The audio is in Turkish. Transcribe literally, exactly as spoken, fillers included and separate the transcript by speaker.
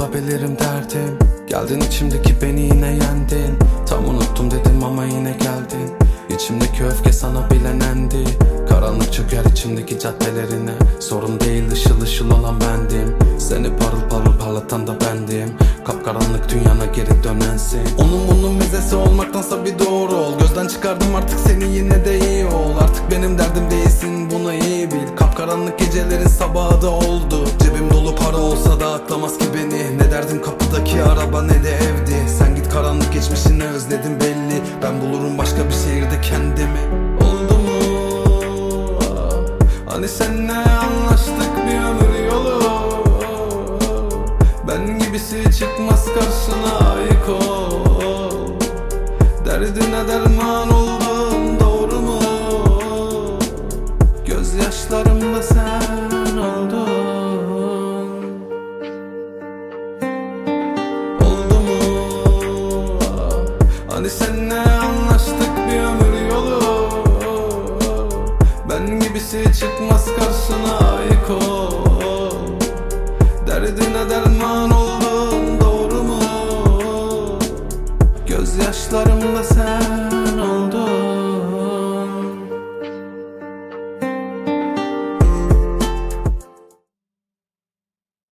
Speaker 1: olabilirim derdim. Geldin içimdeki beni yine yendin. Tam unuttum dedim ama yine geldin. İçimdeki öfke sana bilenendi. Karanlık çöker içimdeki caddelerine. Sorun değil ışıl ışıl olan bendim. Seni parıl parıl parlatan da bendim. Kapkaranlık dünyana geri dönensin. Onun bunun mezesi olmaktansa bir doğru ol. Gözden çıkardım artık seni yine de iyi ol. Artık benim derdim değilsin bunu iyi bil. Kapkaranlık gecelerin sabahı da oldu. Cebim dolu para olsa da aklamaz ki beni. Ne derdim kapıdaki araba ne de evdi. Sen git karanlık geçmişini özledim belli. Ben bulurum başka bir şehirde kendimi. Oldu mu? Hani seninle anlaştık bir ömür yolu. Ben gibisi çıkmaz karşına ayık ol. Derdine derman oldum doğru mu? Gözyaşlarımda sen oldun. Oldu mu? Hani seninle anlaştık bir ömür yolu. Ben gibisi çıkmaz karşına